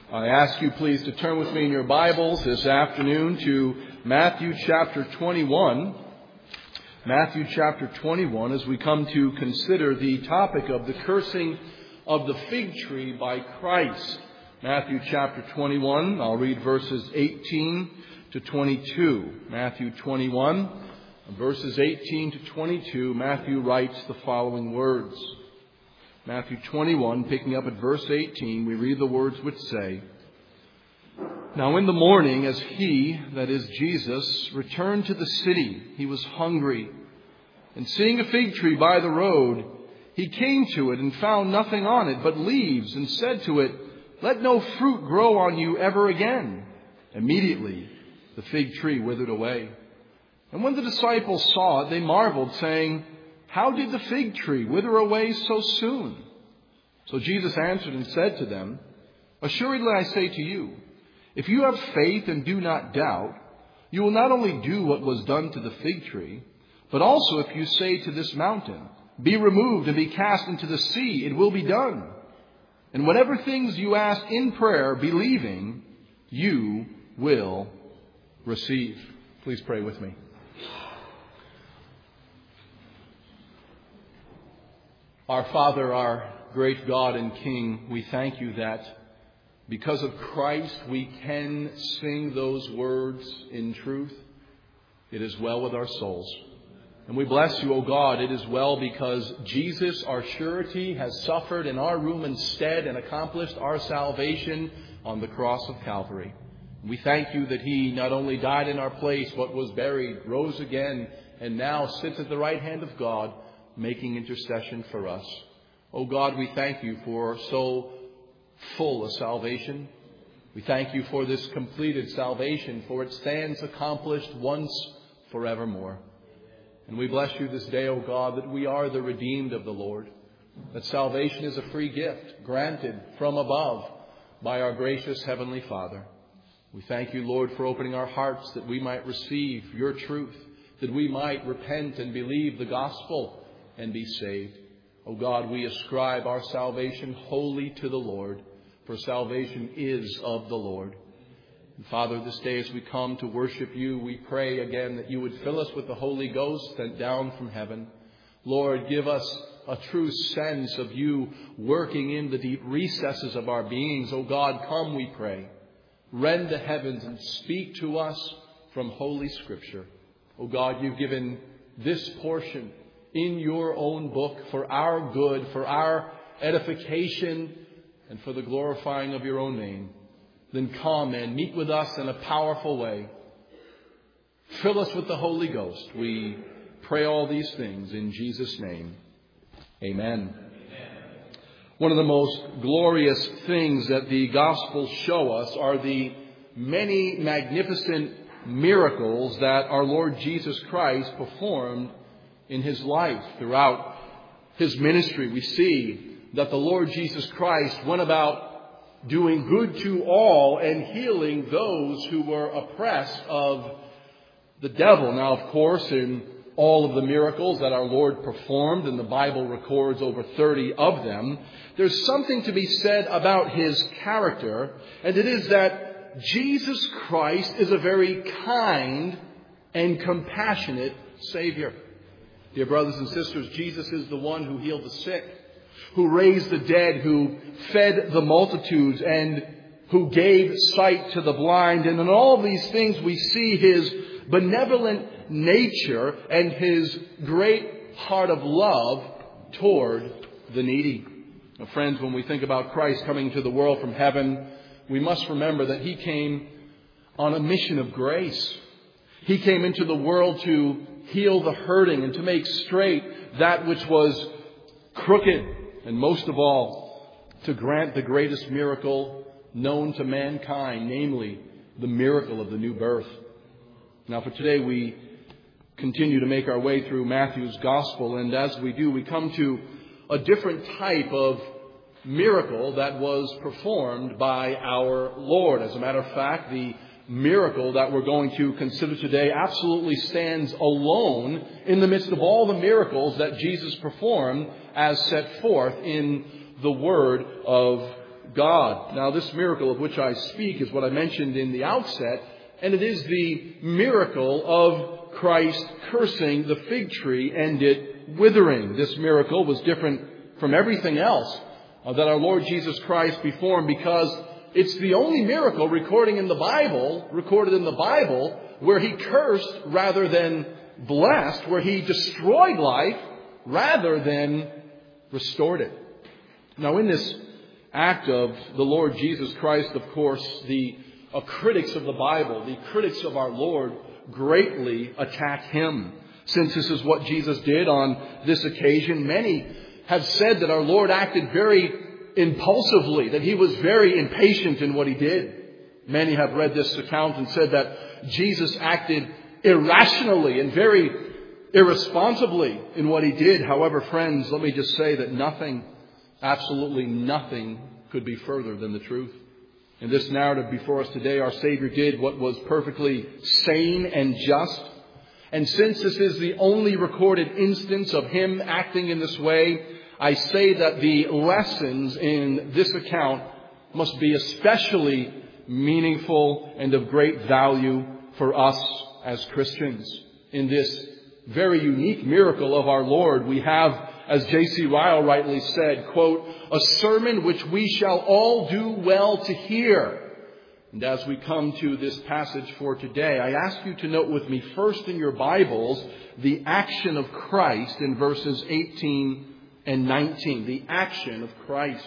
I ask you please to turn with me in your Bibles this afternoon to Matthew chapter 21. Matthew chapter 21 as we come to consider the topic of the cursing of the fig tree by Christ. Matthew chapter 21, I'll read verses 18 to 22. Matthew 21, verses 18 to 22, Matthew writes the following words. Matthew 21, picking up at verse 18, we read the words which say, "Now in the morning, as he, that is Jesus, returned to the city, he was hungry. And seeing a fig tree by the road, he came to it and found nothing on it but leaves, and said to it, 'Let no fruit grow on you ever again.' Immediately the fig tree withered away. And when the disciples saw it, they marveled, saying, 'How did the fig tree wither away so soon?' So Jesus answered and said to them, 'Assuredly I say to you, if you have faith and do not doubt, you will not only do what was done to the fig tree, but also if you say to this mountain, be removed and be cast into the sea, it will be done. And whatever things you ask in prayer, believing, you will receive.'" Please pray with me. Our Father, our great God and King, we thank you that because of Christ we can sing those words in truth. It is well with our souls. And we bless you, O God, it is well because Jesus, our surety, has suffered in our room instead and accomplished our salvation on the cross of Calvary. We thank you that he not only died in our place, but was buried, rose again, and now sits at the right hand of God, making intercession for us. Oh God, we thank you for so full a salvation. We thank you for this completed salvation, for it stands accomplished once forevermore. And we bless you this day, O God, that we are the redeemed of the Lord, that salvation is a free gift granted from above by our gracious Heavenly Father. We thank you, Lord, for opening our hearts that we might receive your truth, that we might repent and believe the gospel and be saved. O God, we ascribe our salvation wholly to the Lord, for salvation is of the Lord. And Father, this day as we come to worship you, we pray again that you would fill us with the Holy Ghost sent down from heaven. Lord, give us a true sense of you working in the deep recesses of our beings. O God, come, we pray. Rend the heavens and speak to us from Holy Scripture. O God, you've given this portion in your own book for our good, for our edification, and for the glorifying of your own name. Then come and meet with us in a powerful way. Fill us with the Holy Ghost. We pray all these things in Jesus' name. Amen. One of the most glorious things that the Gospels show us are the many magnificent miracles that our Lord Jesus Christ performed in his life. Throughout his ministry, we see that the Lord Jesus Christ went about doing good to all and healing those who were oppressed of the devil. Now, of course, in all of the miracles that our Lord performed, and the Bible records over 30 of them, there's something to be said about his character, and it is that Jesus Christ is a very kind and compassionate Savior. Dear brothers and sisters, Jesus is the one who healed the sick, who raised the dead, who fed the multitudes, and who gave sight to the blind. And in all of these things we see his benevolent nature and his great heart of love toward the needy. Now, friends, when we think about Christ coming to the world from heaven, we must remember that he came on a mission of grace. He came into the world to heal the hurting and to make straight that which was crooked, and most of all, to grant the greatest miracle known to mankind, namely the miracle of the new birth. Now, for today, we continue to make our way through Matthew's Gospel, and as we do, we come to a different type of miracle that was performed by our Lord. As a matter of fact, the miracle that we're going to consider today absolutely stands alone in the midst of all the miracles that Jesus performed as set forth in the Word of God. Now, this miracle of which I speak is what I mentioned in the outset, and it is the miracle of Christ cursing the fig tree and it withering. This miracle was different from everything else that our Lord Jesus Christ performed, because it's the only miracle recorded in the Bible where he cursed rather than blessed, where he destroyed life rather than restored it. Now, in this act of the Lord Jesus Christ, of course, the critics of the Bible, the critics of our Lord, greatly attack him. Since this is what Jesus did on this occasion, many have said that our Lord acted very impulsively, that he was very impatient in what he did. Many have read this account and said that Jesus acted irrationally and very irresponsibly in what he did. However, friends, let me just say that nothing, absolutely nothing, could be further than the truth. In this narrative before us today, our Savior did what was perfectly sane and just. And since this is the only recorded instance of him acting in this way, I say that the lessons in this account must be especially meaningful and of great value for us as Christians. In this very unique miracle of our Lord, we have, as J.C. Ryle rightly said, quote, a sermon which we shall all do well to hear. And as we come to this passage for today, I ask you to note with me first in your Bibles the action of Christ in verses 18 and 19. The action of Christ.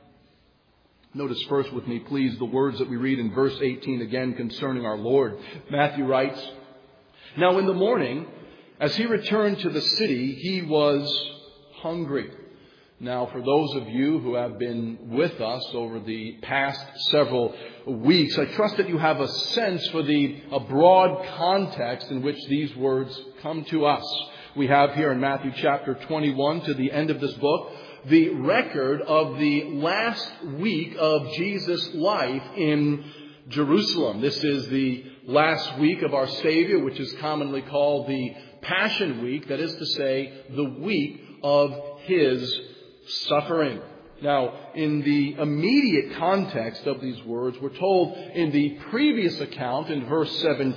Notice first with me, please, the words that we read in verse 18 again concerning our Lord. Matthew writes, now in the morning, as he returned to the city, he was hungry. Now, for those of you who have been with us over the past several weeks, I trust that you have a sense for the broad context in which these words come to us. We have here in Matthew chapter 21 to the end of this book the record of the last week of Jesus' life in Jerusalem. This is the last week of our Savior, which is commonly called the Passion Week, that is to say, the week of his suffering. Now, in the immediate context of these words, we're told in the previous account in verse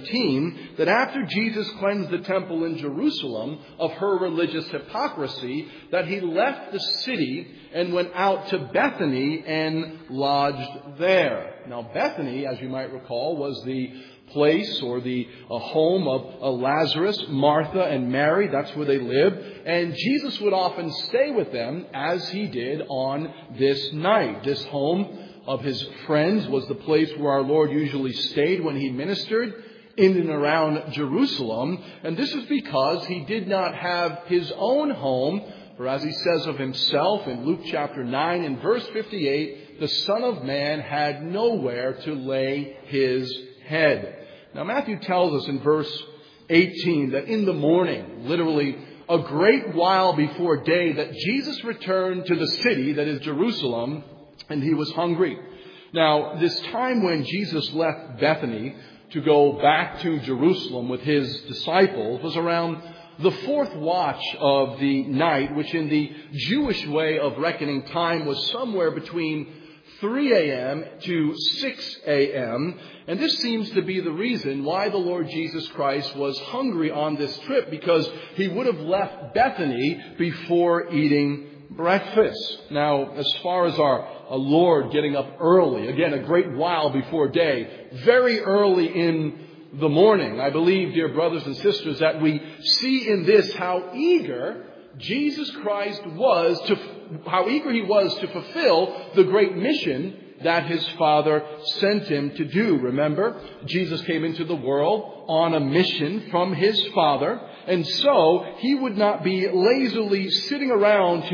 17 that after Jesus cleansed the temple in Jerusalem of her religious hypocrisy, that he left the city and went out to Bethany and lodged there. Now, Bethany, as you might recall, was the place or the home of Lazarus, Martha, and Mary. That's where they lived. And Jesus would often stay with them, as he did on this night. This home of his friends was the place where our Lord usually stayed when he ministered in and around Jerusalem. And this is because he did not have his own home. For as he says of himself in Luke chapter 9 and verse 58, the Son of Man had nowhere to lay his head. Now, Matthew tells us in verse 18 that in the morning, literally a great while before day, that Jesus returned to the city, that is Jerusalem, and he was hungry. Now, this time when Jesus left Bethany to go back to Jerusalem with his disciples was around the fourth watch of the night, which in the Jewish way of reckoning time was somewhere between 3 a.m. to 6 a.m. And this seems to be the reason why the Lord Jesus Christ was hungry on this trip, because he would have left Bethany before eating breakfast. Now, as far as our Lord getting up early, again, a great while before day, very early in the morning, I believe, dear brothers and sisters, that we see in this how eager Jesus Christ was how eager he was to fulfill the great mission that his Father sent him to do. Remember, Jesus came into the world on a mission from his Father, and so he would not be lazily sitting around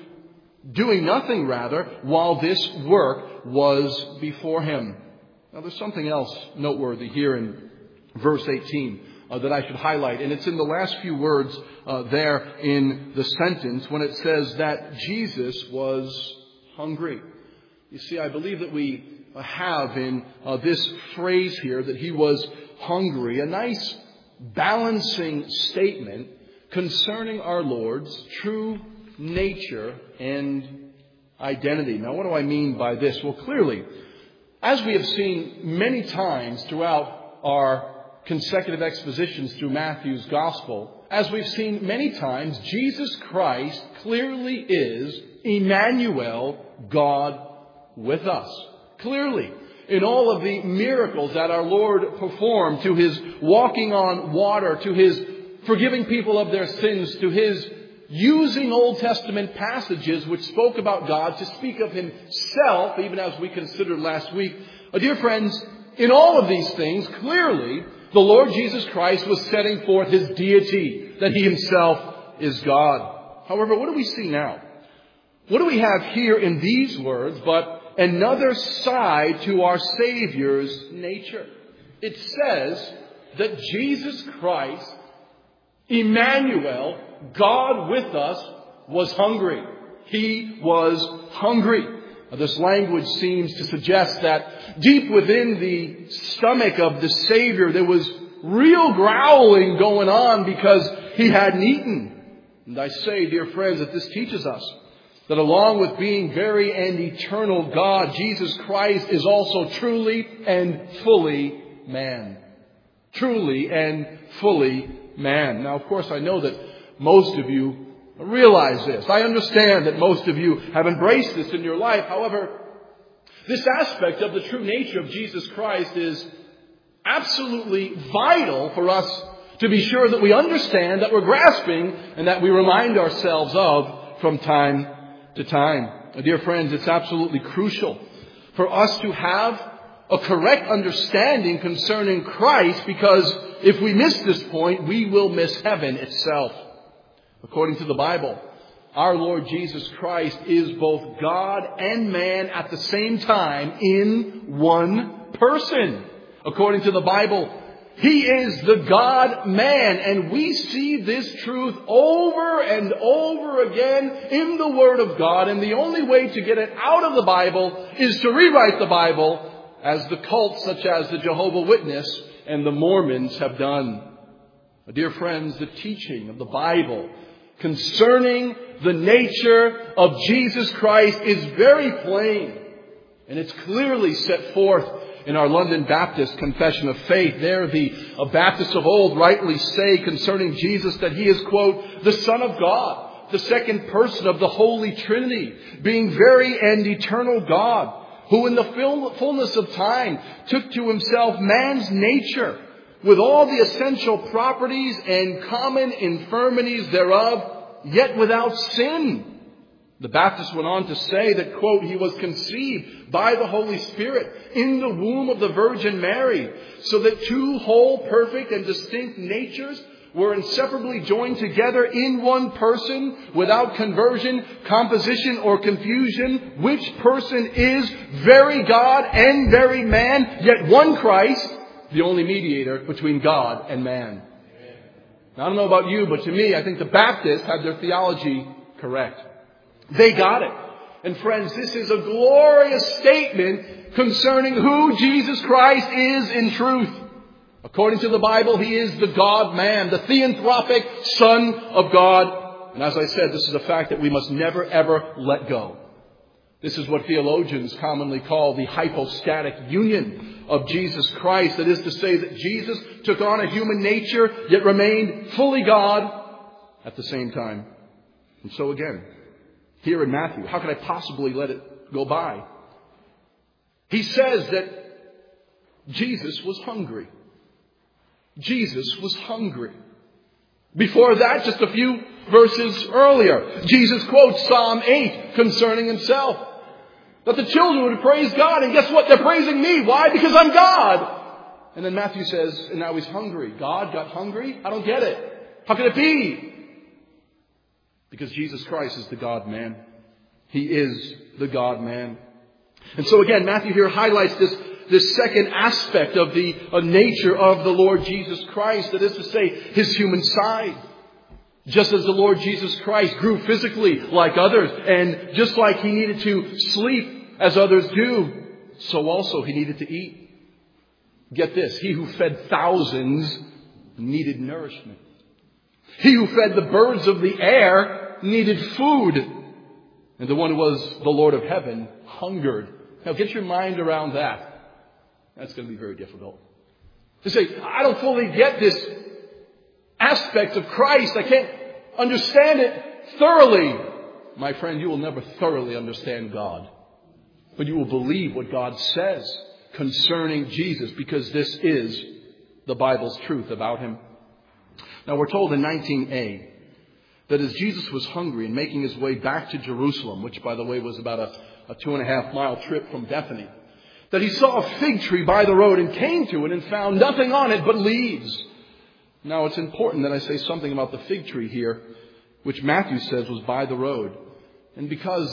doing nothing, rather, while this work was before him. Now, there's something else noteworthy here in verse 18 that I should highlight. And it's in the last few words there in the sentence when it says that Jesus was hungry. You see, I believe that we have in this phrase here that he was hungry a nice balancing statement concerning our Lord's true nature and identity. Now, what do I mean by this? Well, clearly, as we have seen many times throughout our consecutive expositions through Matthew's Gospel, as we've seen many times, Jesus Christ clearly is Emmanuel, God with us. Clearly, in all of the miracles that our Lord performed, to His walking on water, to His forgiving people of their sins, to His using Old Testament passages which spoke about God to speak of Himself, even as we considered last week. Dear friends, in all of these things, clearly, the Lord Jesus Christ was setting forth His deity, that He Himself is God. However, what do we see now? What do we have here in these words but another side to our Savior's nature? It says that Jesus Christ, Emmanuel, God with us, was hungry. He was hungry. This language seems to suggest that deep within the stomach of the Savior there was real growling going on because He hadn't eaten. And I say, dear friends, that this teaches us that along with being very and eternal God, Jesus Christ is also truly and fully man. Truly and fully man. Now, of course, I know that most of you realize this. I understand that most of you have embraced this in your life. However, this aspect of the true nature of Jesus Christ is absolutely vital for us to be sure that we understand, that we're grasping, and that we remind ourselves of from time to time. Dear friends, it's absolutely crucial for us to have a correct understanding concerning Christ, because if we miss this point, we will miss heaven itself. According to the Bible, our Lord Jesus Christ is both God and man at the same time in one person. According to the Bible, He is the God-man, and we see this truth over and over again in the Word of God, and the only way to get it out of the Bible is to rewrite the Bible, as the cults such as the Jehovah's Witness and the Mormons have done. Dear friends, the teaching of the Bible concerning the nature of Jesus Christ is very plain, and it's clearly set forth in our London Baptist Confession of Faith. There the Baptists of old rightly say concerning Jesus that He is, quote, the Son of God, the second person of the Holy Trinity, being very and eternal God, who in the fullness of time took to Himself man's nature with all the essential properties and common infirmities thereof, yet without sin. The Baptist went on to say that, quote, He was conceived by the Holy Spirit in the womb of the Virgin Mary, so that two whole, perfect, and distinct natures were inseparably joined together in one person without conversion, composition, or confusion, which person is very God and very man, yet one Christ, the only mediator between God and man. Now, I don't know about you, but to me, I think the Baptists had their theology correct. They got it. And friends, this is a glorious statement concerning who Jesus Christ is in truth. According to the Bible, He is the God-man, the theanthropic Son of God. And as I said, this is a fact that we must never, ever let go. This is what theologians commonly call the hypostatic union of Jesus Christ. That is to say that Jesus took on a human nature, yet remained fully God at the same time. And so again, here in Matthew, how could I possibly let it go by? He says that Jesus was hungry. Jesus was hungry. Before that, just a few verses earlier, Jesus quotes Psalm 8 concerning Himself. That the children would praise God, and guess what? They're praising me. Why? Because I'm God. And then Matthew says, and now He's hungry. God got hungry? I don't get it. How can it be? Because Jesus Christ is the God-man. He is the God-man. And so again, Matthew here highlights this second aspect of the nature of the Lord Jesus Christ. That is to say, His human side. Just as the Lord Jesus Christ grew physically like others, and just like He needed to sleep as others do, so also He needed to eat. Get this, He who fed thousands needed nourishment. He who fed the birds of the air needed food. And the one who was the Lord of heaven hungered. Now get your mind around that. That's going to be very difficult. To say, I don't fully get this aspect of Christ. I can't understand it thoroughly. My friend, you will never thoroughly understand God. But you will believe what God says concerning Jesus, because this is the Bible's truth about Him. Now we're told in 19a that as Jesus was hungry and making His way back to Jerusalem, which by the way was about a 2.5 mile trip from Bethany, that He saw a fig tree by the road and came to it and found nothing on it but leaves. Now it's important that I say something about the fig tree here, which Matthew says was by the road. And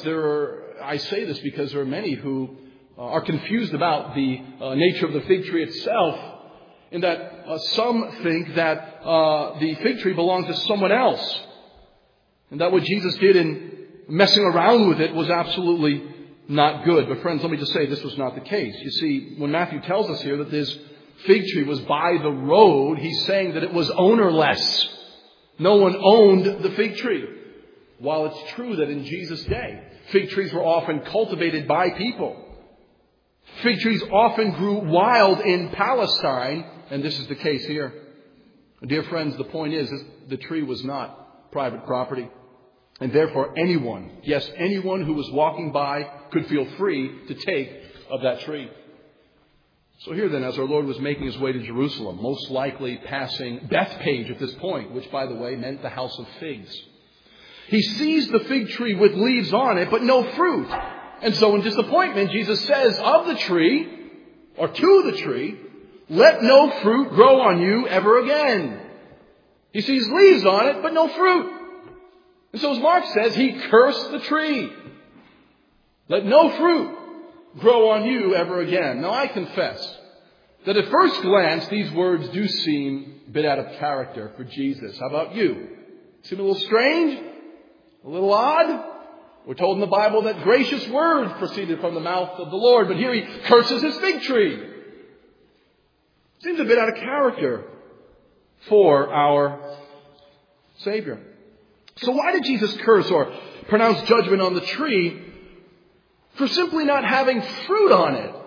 I say this because there are many who are confused about the nature of the fig tree itself, in that some think that the fig tree belonged to someone else, and that what Jesus did in messing around with it was absolutely not good. But friends, let me just say this was not the case. You see, when Matthew tells us here that this fig tree was by the road, he's saying that it was ownerless. No one owned the fig tree. While it's true that in Jesus' day, fig trees were often cultivated by people. Fig trees often grew wild in Palestine, and this is the case here. Dear friends, the point is the tree was not private property. And therefore anyone who was walking by could feel free to take of that tree. So here then, as our Lord was making His way to Jerusalem, most likely passing Bethpage at this point, which by the way meant the house of figs, He sees the fig tree with leaves on it, but no fruit. And so in disappointment, Jesus says of the tree, or to the tree, let no fruit grow on you ever again. He sees leaves on it, but no fruit. And so as Mark says, He cursed the tree. Let no fruit grow on you ever again. Now I confess that at first glance, these words do seem a bit out of character for Jesus. How about you? Seem a little strange? A little odd? We're told in the Bible that gracious words proceeded from the mouth of the Lord, but here He curses His fig tree. Seems a bit out of character for our Savior. So why did Jesus curse or pronounce judgment on the tree for simply not having fruit on it?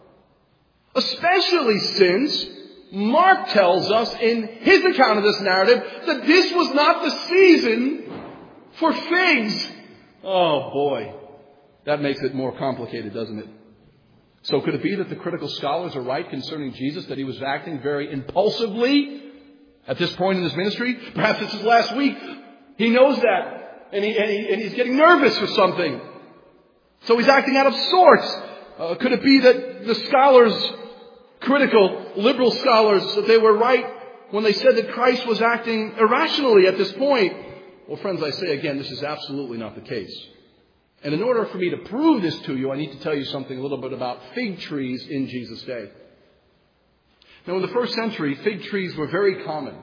Especially since Mark tells us in his account of this narrative that this was not the season for figs. Oh boy, that makes it more complicated, doesn't it? So could it be that the critical scholars are right concerning Jesus, that He was acting very impulsively at this point in His ministry? Perhaps it's His last week. He knows that, and he's getting nervous for something. So He's acting out of sorts. Could it be that the scholars, critical, liberal scholars, that they were right when they said that Christ was acting irrationally at this point? Well, friends, I say again, this is absolutely not the case. And in order for me to prove this to you, I need to tell you something a little bit about fig trees in Jesus' day. Now, in the first century, fig trees were very common,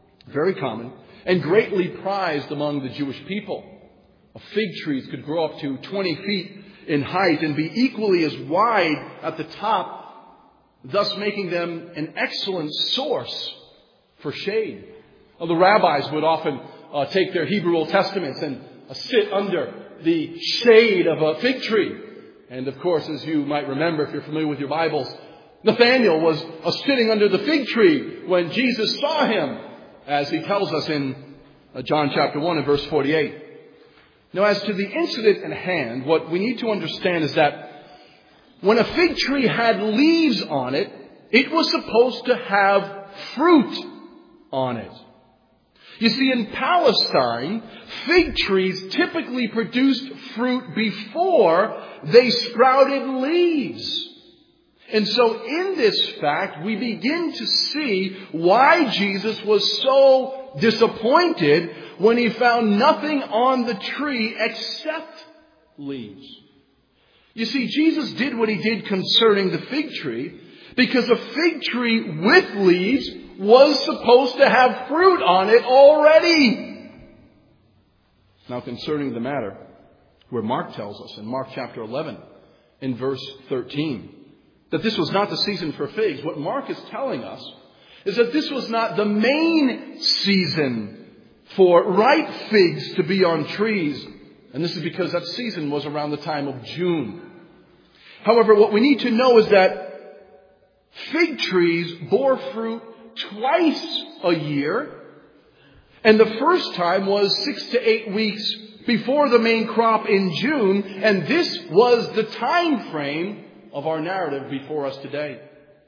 and greatly prized among the Jewish people. Fig trees could grow up to 20 feet in height and be equally as wide at the top, thus making them an excellent source for shade. The rabbis would often take their Hebrew Old Testaments and sit under the shade of a fig tree. And of course, as you might remember if you're familiar with your Bibles, Nathanael was sitting under the fig tree when Jesus saw him, as he tells us in John chapter 1 and verse 48. Now, as to the incident at hand, what we need to understand is that when a fig tree had leaves on it, it was supposed to have fruit on it. You see, in Palestine, fig trees typically produced fruit before they sprouted leaves. And so in this fact, we begin to see why Jesus was so disappointed when He found nothing on the tree except leaves. You see, Jesus did what He did concerning the fig tree because a fig tree with leaves was supposed to have fruit on it already. Now, concerning the matter where Mark tells us in Mark chapter 11 in verse 13 that this was not the season for figs, what Mark is telling us is that this was not the main season for ripe figs to be on trees. And this is because that season was around the time of June. However, what we need to know is that fig trees bore fruit twice a year. And the first time was 6 to 8 weeks before the main crop in June. And this was the time frame of our narrative before us today.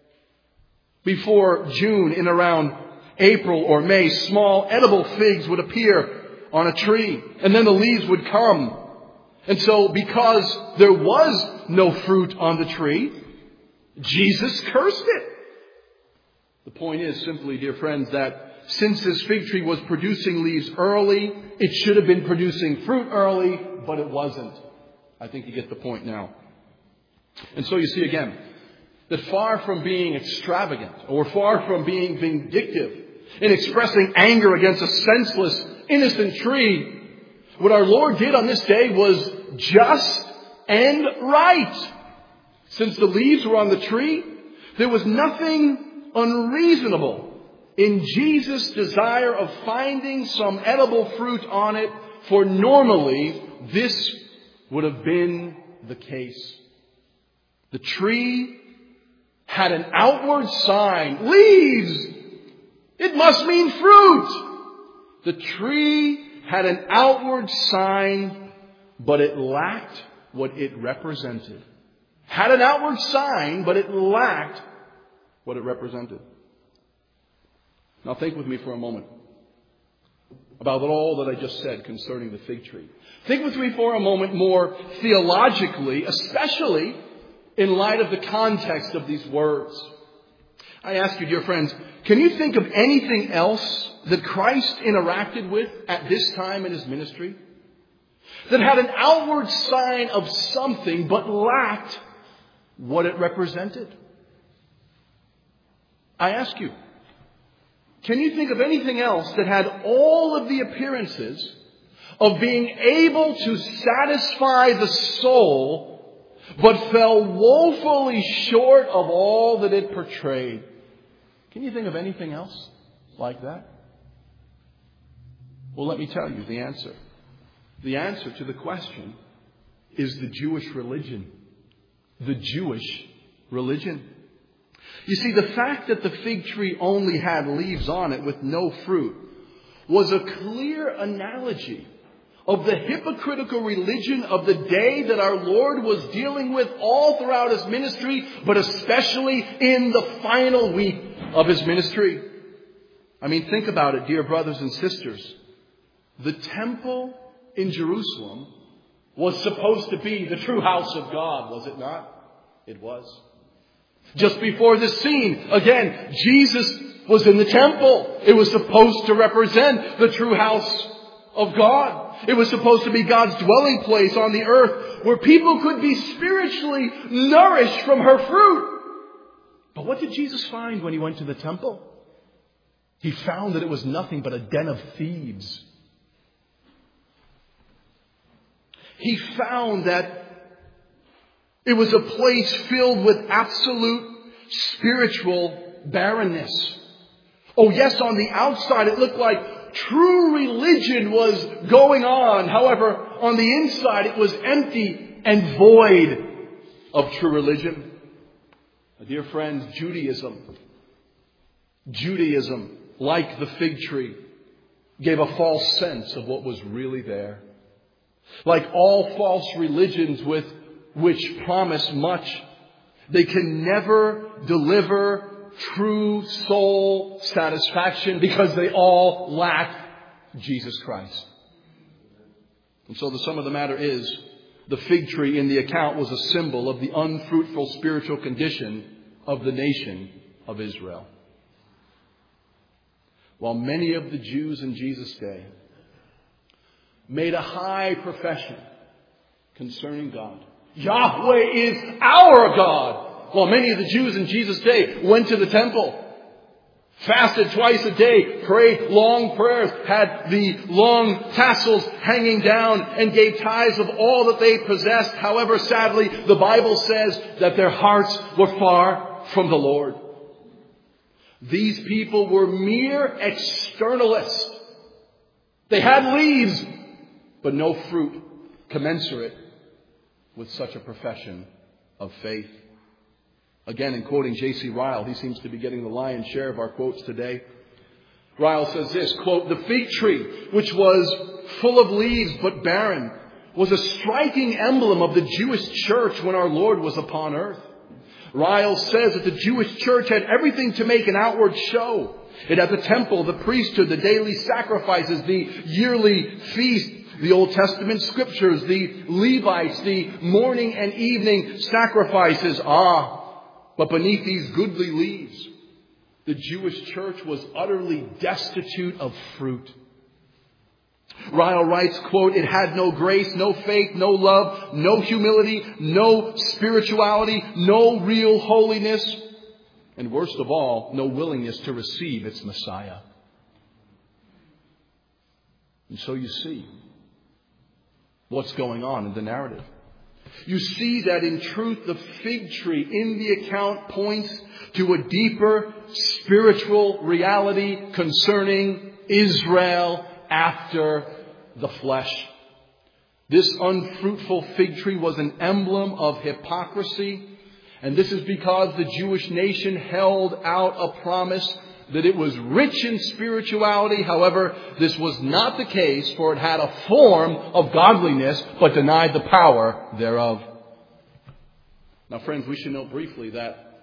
Before June, in around April or May, small edible figs would appear on a tree. And then the leaves would come. And so because there was no fruit on the tree, Jesus cursed it. The point is simply, dear friends, that since this fig tree was producing leaves early, it should have been producing fruit early, but it wasn't. I think you get the point now. And so you see again, that far from being extravagant or far from being vindictive in expressing anger against a senseless, innocent tree, what our Lord did on this day was just and right. Since the leaves were on the tree, there was nothing unreasonable in Jesus' desire of finding some edible fruit on it, for normally this would have been the case. The tree had an outward sign. Leaves! It must mean fruit! The tree had an outward sign, but it lacked what it represented. Had an outward sign, but it lacked what it represented. Now think with me for a moment about all that I just said concerning the fig tree. Think with me for a moment more theologically, especially in light of the context of these words. I ask you, dear friends, can you think of anything else that Christ interacted with at this time in his ministry that had an outward sign of something but lacked what it represented? I ask you, can you think of anything else that had all of the appearances of being able to satisfy the soul, but fell woefully short of all that it portrayed? Can you think of anything else like that? Well, let me tell you the answer. The answer to the question is the Jewish religion. The Jewish religion. You see, the fact that the fig tree only had leaves on it with no fruit was a clear analogy of the hypocritical religion of the day that our Lord was dealing with all throughout his ministry, but especially in the final week of his ministry. I mean, think about it, dear brothers and sisters. The temple in Jerusalem was supposed to be the true house of God, was it not? It was. Just before this scene, again, Jesus was in the temple. It was supposed to represent the true house of God. It was supposed to be God's dwelling place on the earth where people could be spiritually nourished from her fruit. But what did Jesus find when he went to the temple? He found that it was nothing but a den of thieves. He found that it was a place filled with absolute spiritual barrenness. Oh yes, on the outside it looked like true religion was going on. However, on the inside it was empty and void of true religion. My dear friends, Judaism, like the fig tree, gave a false sense of what was really there. Like all false religions which promise much, they can never deliver true soul satisfaction because they all lack Jesus Christ. And so the sum of the matter is, the fig tree in the account was a symbol of the unfruitful spiritual condition of the nation of Israel. While many of the Jews in Jesus' day made a high profession concerning God. Yahweh is our God. While many of the Jews in Jesus' day went to the temple, fasted twice a day, prayed long prayers, had the long tassels hanging down, and gave tithes of all that they possessed. However, sadly, the Bible says that their hearts were far from the Lord. These people were mere externalists. They had leaves, but no fruit. commensurate with such a profession of faith. Again, in quoting J.C. Ryle, he seems to be getting the lion's share of our quotes today. Ryle says this, quote, "The fig tree, which was full of leaves but barren, was a striking emblem of the Jewish church when our Lord was upon earth. Ryle says that the Jewish church had everything to make an outward show. It had the temple, the priesthood, the daily sacrifices, the yearly feast, the Old Testament scriptures, the Levites, the morning and evening sacrifices. But beneath these goodly leaves, the Jewish church was utterly destitute of fruit." Ryle writes, quote, "It had no grace, no faith, no love, no humility, no spirituality, no real holiness, and worst of all, no willingness to receive its Messiah." And so you see what's going on in the narrative. You see that in truth, the fig tree in the account points to a deeper spiritual reality concerning Israel after the flesh. This unfruitful fig tree was an emblem of hypocrisy, and this is because the Jewish nation held out a promise that it was rich in spirituality. However, this was not the case, for it had a form of godliness, but denied the power thereof. Now, friends, we should note briefly that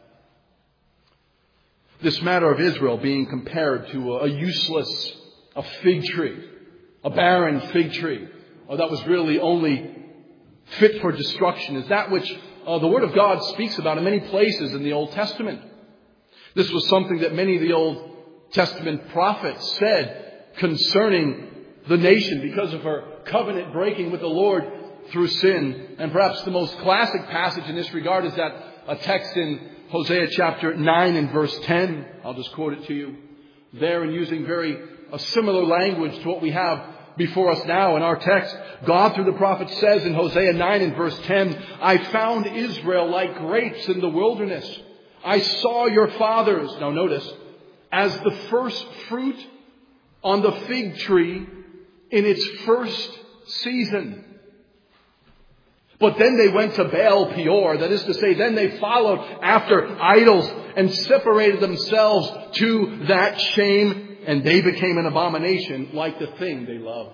this matter of Israel being compared to a useless, a fig tree, a barren fig tree, or that was really only fit for destruction, is that which the Word of God speaks about in many places in the Old Testament. This was something that many of the Old Testament prophets said concerning the nation because of her covenant breaking with the Lord through sin. And perhaps the most classic passage in this regard is that a text in Hosea chapter 9 and verse 10. I'll just quote it to you there, and using a similar language to what we have before us now in our text. God through the prophet says in Hosea 9 and verse 10, "I found Israel like grapes in the wilderness. I saw your fathers," now notice, "as the first fruit on the fig tree in its first season. But then they went to Baal Peor," that is to say, then they followed after idols and separated themselves to that shame, and they became an abomination like the thing they loved.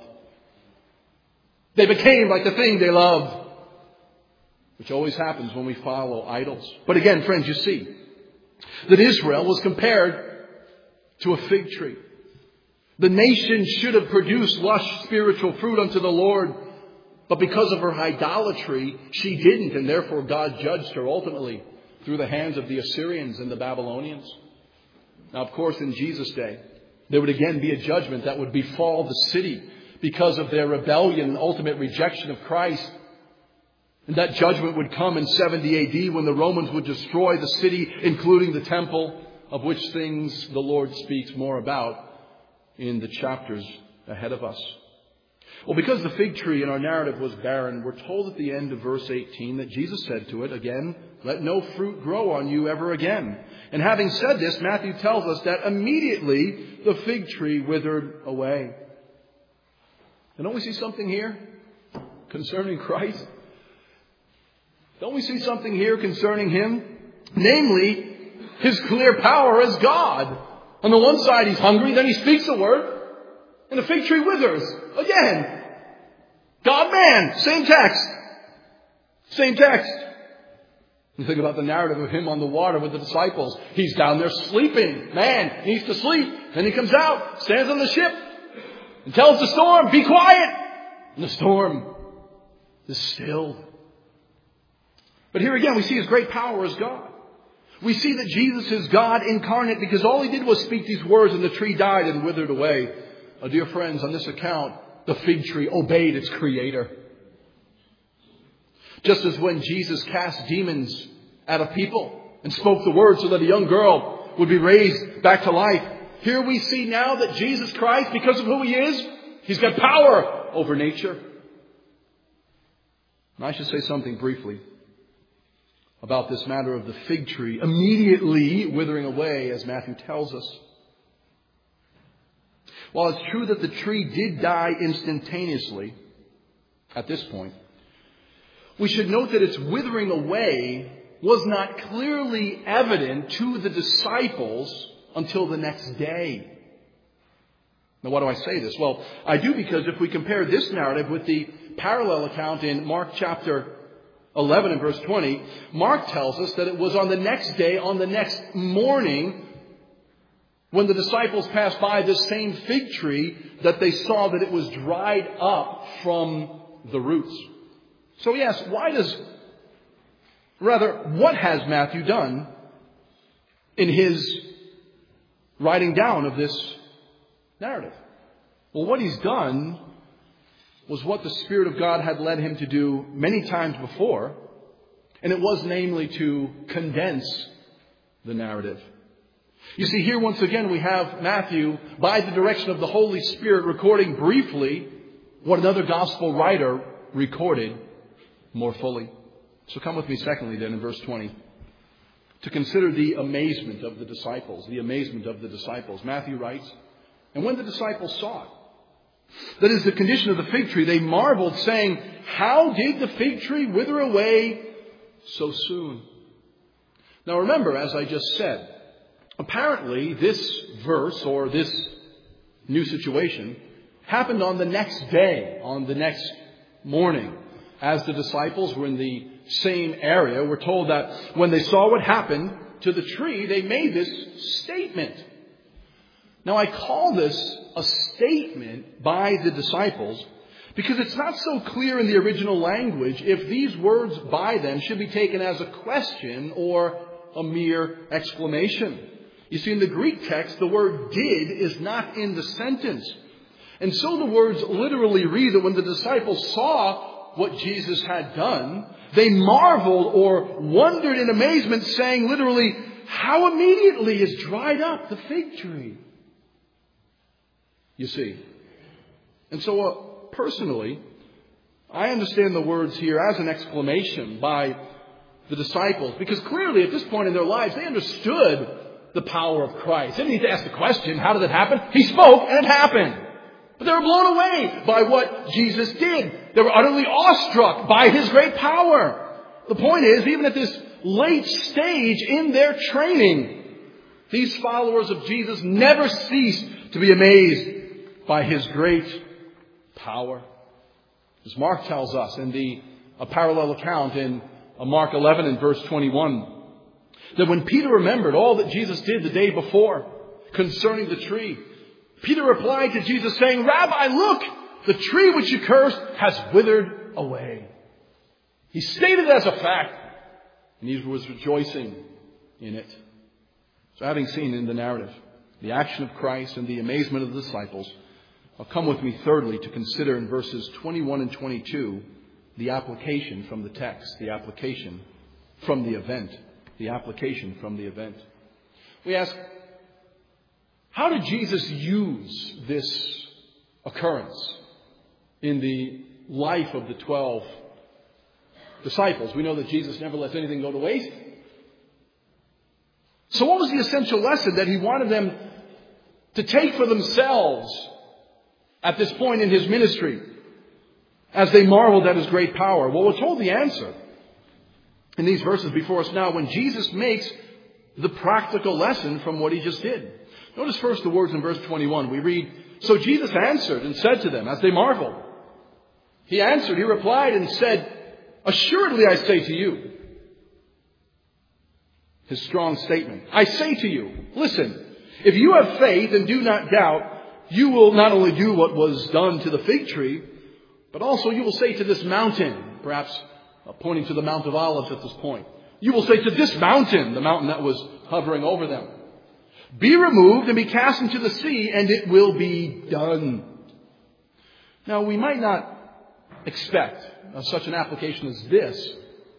They became like the thing they loved, which always happens when we follow idols. But again, friends, you see that Israel was compared to a fig tree. The nation should have produced lush spiritual fruit unto the Lord, but because of her idolatry, she didn't, and therefore God judged her ultimately through the hands of the Assyrians and the Babylonians. Now, of course, in Jesus' day, there would again be a judgment that would befall the city because of their rebellion and ultimate rejection of Christ. And that judgment would come in 70 AD when the Romans would destroy the city, including the temple, of which things the Lord speaks more about in the chapters ahead of us. Well, because the fig tree in our narrative was barren, we're told at the end of verse 18 that Jesus said to it again, "Let no fruit grow on you ever again." And having said this, Matthew tells us that immediately the fig tree withered away. And don't we see something here concerning Christ? Don't we see something here concerning Him? Namely, His clear power as God. On the one side, He's hungry, then He speaks a word, and the fig tree withers. Again. God-man. Same text. Same text. You think about the narrative of Him on the water with the disciples. He's down there sleeping. Man needs to sleep. Then He comes out, stands on the ship, and tells the storm, "Be quiet." And the storm is stilled. But here again, we see His great power as God. We see that Jesus is God incarnate because all He did was speak these words and the tree died and withered away. Dear friends, on this account, the fig tree obeyed its Creator. Just as when Jesus cast demons out of people and spoke the word so that a young girl would be raised back to life, here we see now that Jesus Christ, because of who He is, He's got power over nature. And I should say something briefly about this matter of the fig tree immediately withering away, as Matthew tells us. While it's true that the tree did die instantaneously at this point, we should note that its withering away was not clearly evident to the disciples until the next day. Now, why do I say this? Well, I do because if we compare this narrative with the parallel account in Mark chapter 11 and verse 20, Mark tells us that it was on the next day, on the next morning, when the disciples passed by this same fig tree, that they saw that it was dried up from the roots. So we ask, what has Matthew done in his writing down of this narrative? Well, what he's done was what the Spirit of God had led him to do many times before, and it was namely to condense the narrative. You see, here once again we have Matthew, by the direction of the Holy Spirit, recording briefly what another gospel writer recorded more fully. So come with me secondly then in verse 20 to consider the amazement of the disciples. The amazement of the disciples. Matthew writes, "And when the disciples saw it, that is the condition of the fig tree, they marveled, saying, 'How did the fig tree wither away so soon?'" Now remember, as I just said, apparently this verse or this new situation happened on the next day, on the next morning. As the disciples were in the same area, we're told that when they saw what happened to the tree, they made this statement. Now, I call this a statement by the disciples because it's not so clear in the original language if these words by them should be taken as a question or a mere exclamation. You see, in the Greek text, the word "did" is not in the sentence. And so the words literally read that when the disciples saw what Jesus had done, they marveled or wondered in amazement, saying literally, "How immediately is dried up the fig tree?" You see. And so personally, I understand the words here as an exclamation by the disciples, because clearly at this point in their lives, they understood the power of Christ. They didn't need to ask the question, how did it happen? He spoke and it happened. But they were blown away by what Jesus did. They were utterly awestruck by His great power. The point is, even at this late stage in their training, these followers of Jesus never ceased to be amazed by His great power. As Mark tells us in a parallel account in Mark 11 and verse 21, that when Peter remembered all that Jesus did the day before concerning the tree, Peter replied to Jesus saying, "Rabbi, look, the tree which you cursed has withered away." He stated it as a fact, and he was rejoicing in it. So having seen in the narrative the action of Christ and the amazement of the disciples, I'll come with me thirdly to consider in verses 21 and 22 the application from the text, the application from the event. The application from the event. We ask, how did Jesus use this occurrence in the life of the 12 disciples? We know that Jesus never lets anything go to waste. So what was the essential lesson that He wanted them to take for themselves at this point in His ministry as they marveled at His great power? Well, we're told the answer in these verses before us now when Jesus makes the practical lesson from what He just did. Notice first the words in verse 21. We read, "So Jesus answered and said to them as they marveled." He answered, He replied and said, "Assuredly I say to you," His strong statement, "I say to you, listen, if you have faith and do not doubt, you will not only do what was done to the fig tree, but also you will say to this mountain," perhaps pointing to the Mount of Olives at this point, "you will say to this mountain," the mountain that was hovering over them, "be removed and be cast into the sea, and it will be done." Now, we might not expect such an application as this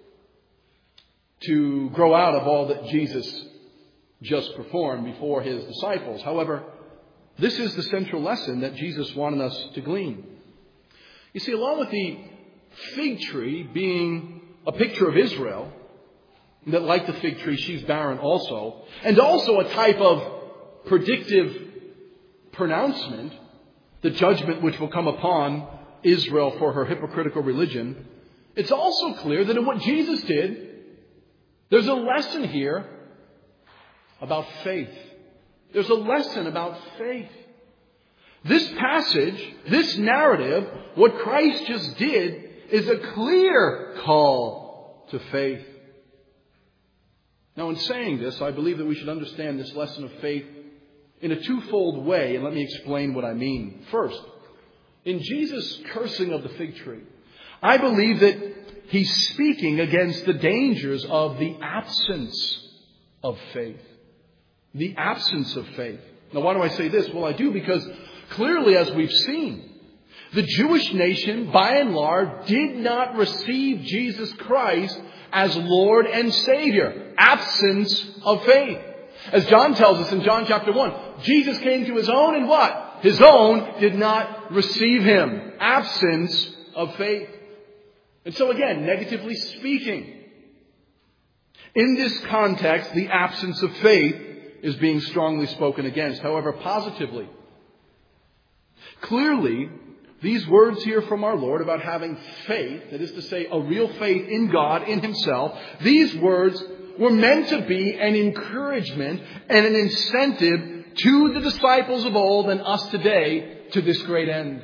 to grow out of all that Jesus just performed before His disciples. However, this is the central lesson that Jesus wanted us to glean. You see, along with the fig tree being a picture of Israel, that like the fig tree, she's barren also, and also a type of predictive pronouncement, the judgment which will come upon Israel for her hypocritical religion, It's also clear that in what Jesus did, there's a lesson here about faith. There's a lesson about faith. This passage, this narrative, what Christ just did, is a clear call to faith. Now, in saying this, I believe that we should understand this lesson of faith in a twofold way, and let me explain what I mean. First, in Jesus' cursing of the fig tree, I believe that he's speaking against the dangers of the absence of faith. The absence of faith. Now, why do I say this? Well, I do because clearly, as we've seen, the Jewish nation, by and large, did not receive Jesus Christ as Lord and Savior. Absence of faith. As John tells us in John chapter 1, Jesus came to his own and what? His own did not receive him. Absence of faith. And so again, negatively speaking, in this context, the absence of faith is being strongly spoken against. However, positively, clearly, these words here from our Lord about having faith, that is to say, a real faith in God, in himself, these words were meant to be an encouragement and an incentive to the disciples of old and us today to this great end.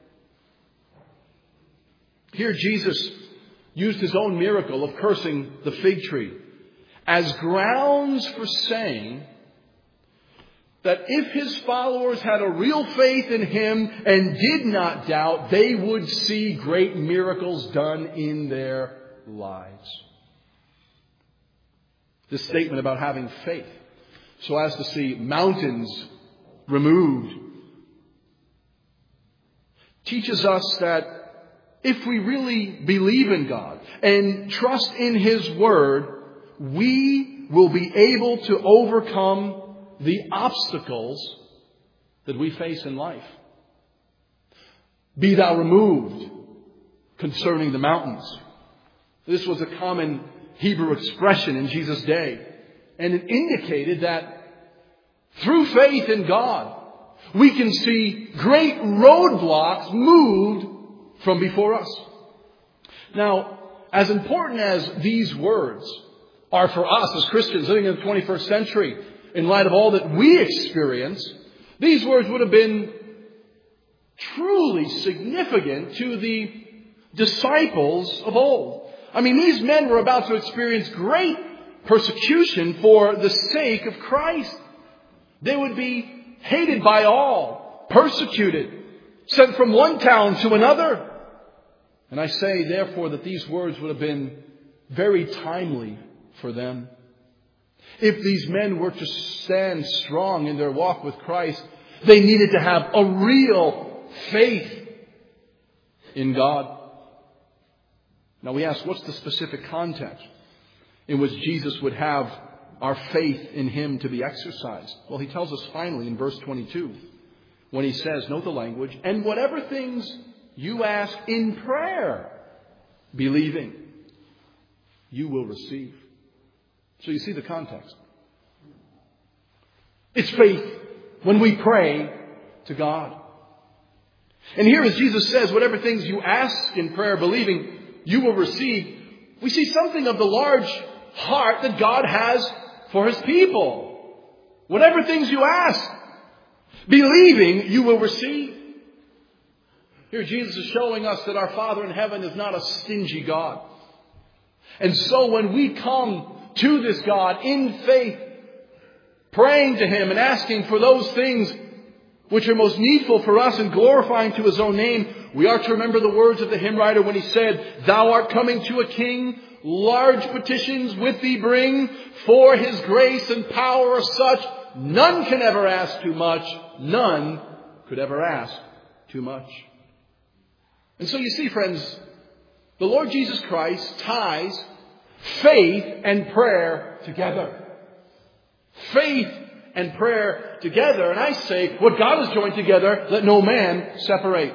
Here Jesus used his own miracle of cursing the fig tree as grounds for saying that if his followers had a real faith in him and did not doubt, they would see great miracles done in their lives. This statement about having faith so as to see mountains removed teaches us that if we really believe in God and trust in his word, we will be able to overcome the obstacles that we face in life. Be thou removed concerning the mountains. This was a common Hebrew expression in Jesus' day. And it indicated that through faith in God, we can see great roadblocks moved from before us. Now, as important as these words are for us as Christians living in the 21st century, in light of all that we experience, these words would have been truly significant to the disciples of old. I mean, these men were about to experience great persecution for the sake of Christ. They would be hated by all, persecuted, sent from one town to another. And I say, therefore, that these words would have been very timely for them. If these men were to stand strong in their walk with Christ, they needed to have a real faith in God. Now we ask, what's the specific context in which Jesus would have our faith in him to be exercised? Well, he tells us finally in verse 22, when he says, note the language, and whatever things you ask in prayer, believing, you will receive. So you see the context. It's faith when we pray to God. And here as Jesus says, whatever things you ask in prayer, believing, you will receive. We see something of the large heart that God has for his people. Whatever things you ask, believing, you will receive. Here Jesus is showing us that our Father in heaven is not a stingy God. And so when we come to this God in faith, praying to him and asking for those things which are most needful for us and glorifying to his own name, we are to remember the words of the hymn writer when he said, thou art coming to a king, large petitions with thee bring, for his grace and power are such, none can ever ask too much, none could ever ask too much. And so you see, friends, the Lord Jesus Christ ties faith and prayer together. Faith and prayer together. And I say, what God has joined together, let no man separate.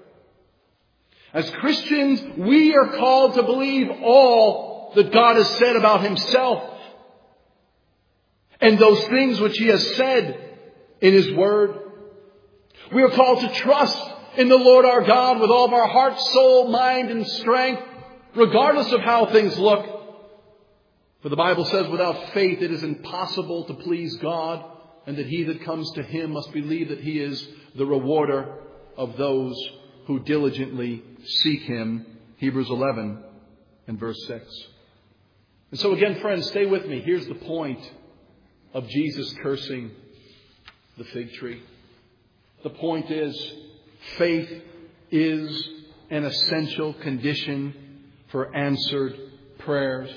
As Christians, we are called to believe all that God has said about himself and those things which he has said in his word. We are called to trust in the Lord our God with all of our heart, soul, mind, and strength. regardless of how things look. For the Bible says, without faith it is impossible to please God, and that he that comes to him must believe that he is the rewarder of those who diligently seek him. Hebrews 11 and verse 6. And so again, friends, stay with me. Here's the point of Jesus cursing the fig tree. The point is, faith is an essential condition for answered prayers.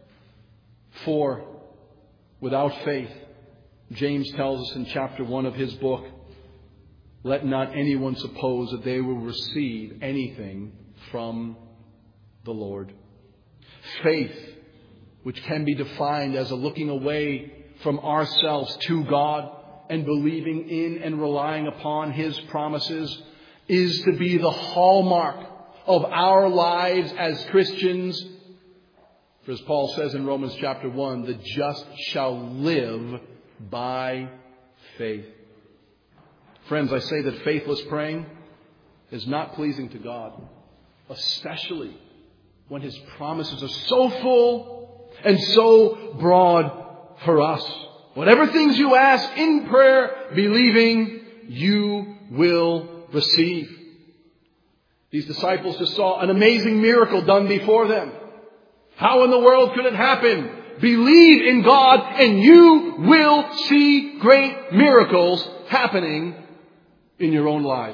For without faith, James tells us in chapter 1 of his book, let not anyone suppose that they will receive anything from the Lord. Faith, which can be defined as a looking away from ourselves to God and believing in and relying upon his promises, is to be the hallmark of our lives as Christians. For as Paul says in Romans chapter 1, the just shall live by faith. Friends, I say that faithless praying is not pleasing to God, especially when his promises are so full and so broad for us. Whatever things you ask in prayer, believing, you will receive. These disciples just saw an amazing miracle done before them. How in the world could it happen? Believe in God and you will see great miracles happening in your own lives.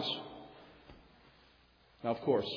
Now, of course,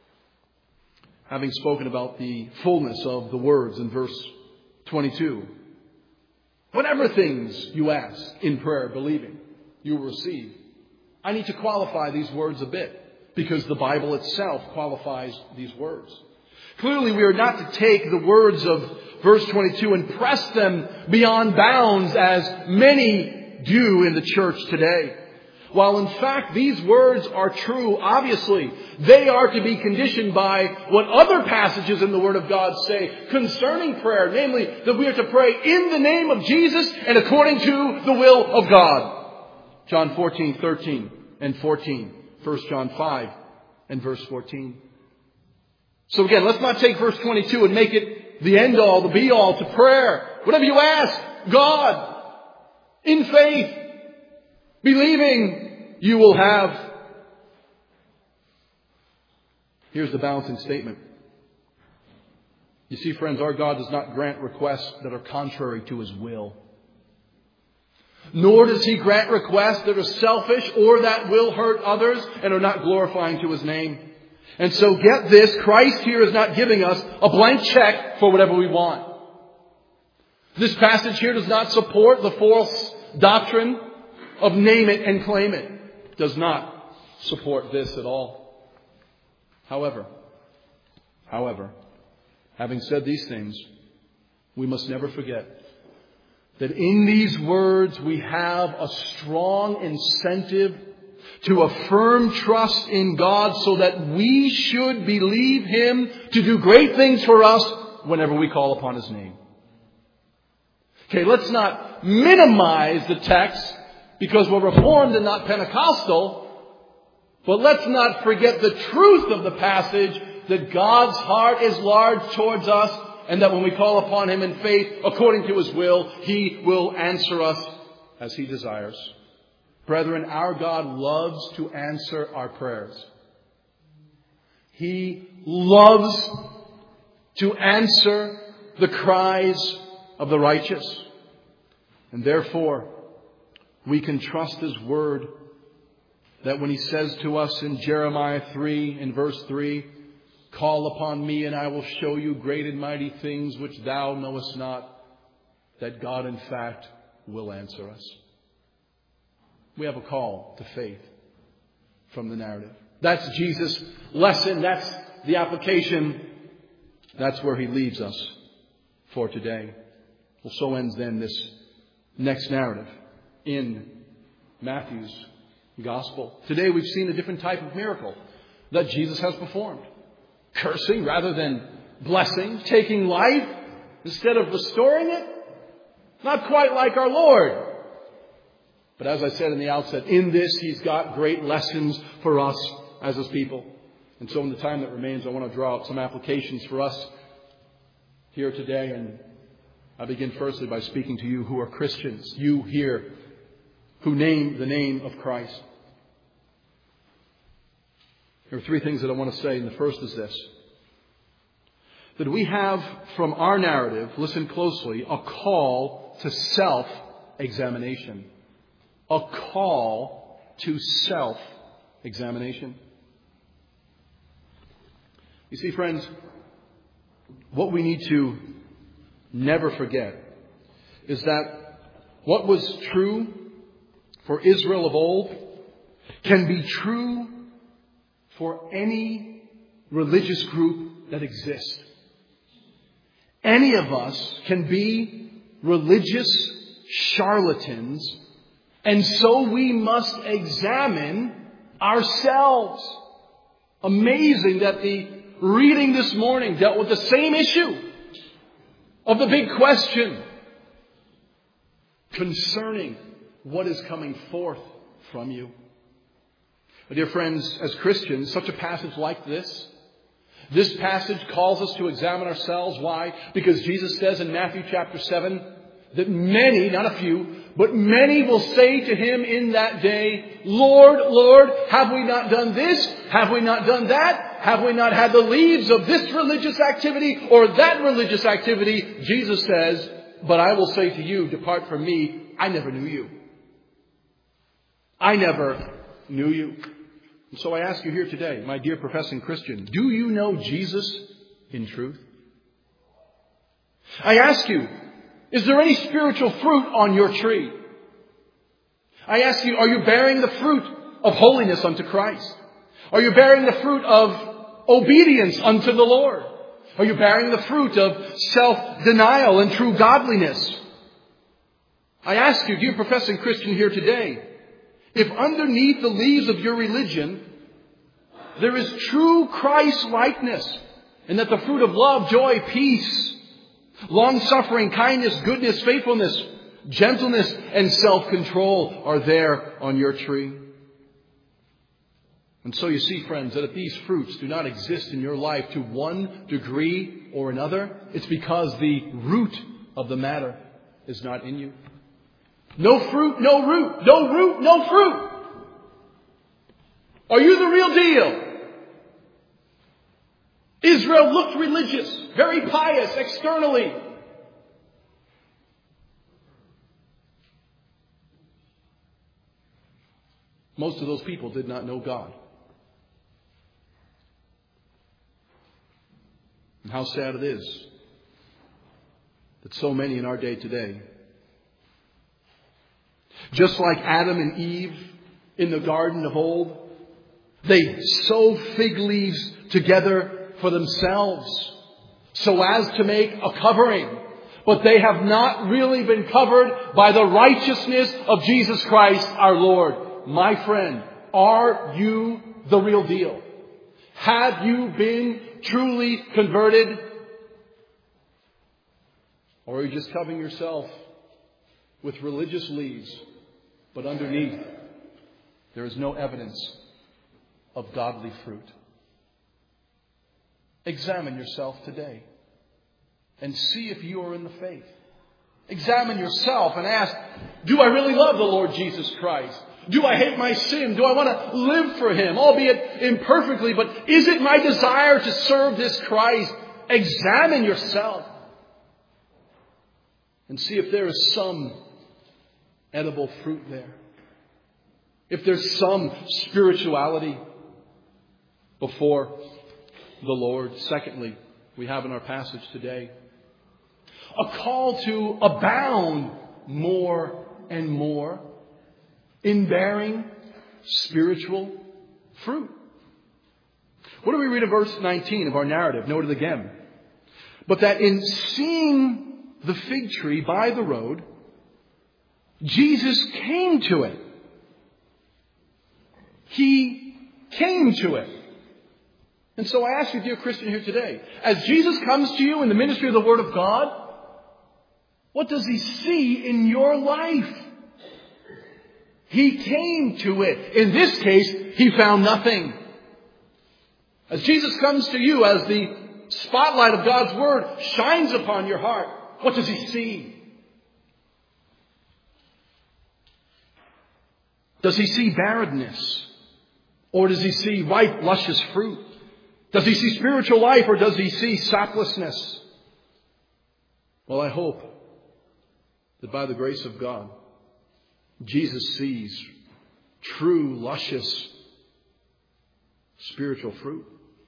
having spoken about the fullness of the words in verse 22, whatever things you ask in prayer, believing, you will receive. I need to qualify these words a bit because the Bible itself qualifies these words. Clearly, we are not to take the words of verse 22 and press them beyond bounds as many do in the church today. While in fact these words are true, obviously, they are to be conditioned by what other passages in the Word of God say concerning prayer. Namely, that we are to pray in the name of Jesus and according to the will of God. John 14:13 and 14. 1 John 5 and verse 14. So again, let's not take verse 22 and make it the end all, the be all to prayer. Whatever you ask, God, in faith, believing, you will have. Here's the balancing statement. You see, friends, our God does not grant requests that are contrary to his will. Nor does he grant requests that are selfish or that will hurt others and are not glorifying to his name. And so get this, Christ here is not giving us a blank check for whatever we want. This passage here does not support the false doctrine of name it and claim it. It does not support this at all. However, having said these things, we must never forget that in these words we have a strong incentive to affirm trust in God so that we should believe him to do great things for us whenever we call upon his name. Okay, let's not minimize the text because we're Reformed and not Pentecostal, but let's not forget the truth of the passage that God's heart is large towards us and that when we call upon him in faith according to his will, he will answer us as he desires. Brethren, our God loves to answer our prayers. He loves to answer the cries of the righteous. And therefore, we can trust his word that when he says to us in Jeremiah 3 in verse 3, call upon me and I will show you great and mighty things which thou knowest not, that God in fact will answer us. We have a call to faith from the narrative. That's Jesus' lesson. That's the application. That's where he leaves us for today. Well, so ends then this next narrative in Matthew's gospel. Today we've seen a different type of miracle that Jesus has performed. Cursing rather than blessing. Taking life instead of restoring it. Not quite like our Lord. But as I said in the outset, in this he's got great lessons for us as his people. And so in the time that remains, I want to draw out some applications for us here today. And I begin firstly by speaking to you who are Christians, you here who name the name of Christ. There are three things that I want to say, and the first is this: that we have from our narrative, listen closely, a call to self-examination. A call to self-examination. You see, friends, what we need to never forget is that what was true for Israel of old can be true for any religious group that exists. Any of us can be religious charlatans, and so we must examine ourselves. Amazing that the reading this morning dealt with the same issue of the big question concerning what is coming forth from you. My dear friends, as Christians, such a passage like this passage calls us to examine ourselves. Why? Because Jesus says in Matthew chapter 7 that many, not a few, but many will say to him in that day, Lord, Lord, have we not done this? Have we not done that? Have we not had the leaves of this religious activity or that religious activity? Jesus says, but I will say to you, depart from me, I never knew you. I never knew you. And so I ask you here today, my dear professing Christian, do you know Jesus in truth? I ask you, is there any spiritual fruit on your tree? I ask you, are you bearing the fruit of holiness unto Christ? Are you bearing the fruit of obedience unto the Lord? Are you bearing the fruit of self-denial and true godliness? I ask you, dear professing Christian here today, if underneath the leaves of your religion there is true Christ-likeness, and that the fruit of love, joy, peace, long-suffering, kindness, goodness, faithfulness, gentleness, and self-control are there on your tree. And so you see, friends, that if these fruits do not exist in your life to one degree or another, it's because the root of the matter is not in you. No fruit, no root. No root, no fruit. Are you the real deal? Israel looked religious, very pious externally. Most of those people did not know God. And how sad it is that so many in our day today, just like Adam and Eve in the garden of old, they sew fig leaves together for themselves so as to make a covering. But they have not really been covered by the righteousness of Jesus Christ our Lord. My friend, are you the real deal? Have you been truly converted? Or are you just covering yourself with religious leaves, but underneath there is no evidence of godly fruit? Examine yourself today and see if you are in the faith. Examine yourself and ask, do I really love the Lord Jesus Christ? Do I hate my sin? Do I want to live for Him, albeit imperfectly? But is it my desire to serve this Christ? Examine yourself and see if there is some edible fruit there. If there's some spirituality before the Lord. Secondly, we have in our passage today a call to abound more and more in bearing spiritual fruit. What do we read in verse 19 of our narrative? Note it again. But that in seeing the fig tree by the road, Jesus came to it. He came to it. And so I ask you, dear Christian, here today, as Jesus comes to you in the ministry of the Word of God, what does He see in your life? He came to it. In this case, He found nothing. As Jesus comes to you, as the spotlight of God's Word shines upon your heart, what does He see? Does He see barrenness? Or does He see ripe, luscious fruit? Does He see spiritual life, or does He see saplessness? Well, I hope that by the grace of God, Jesus sees true, luscious, spiritual fruit.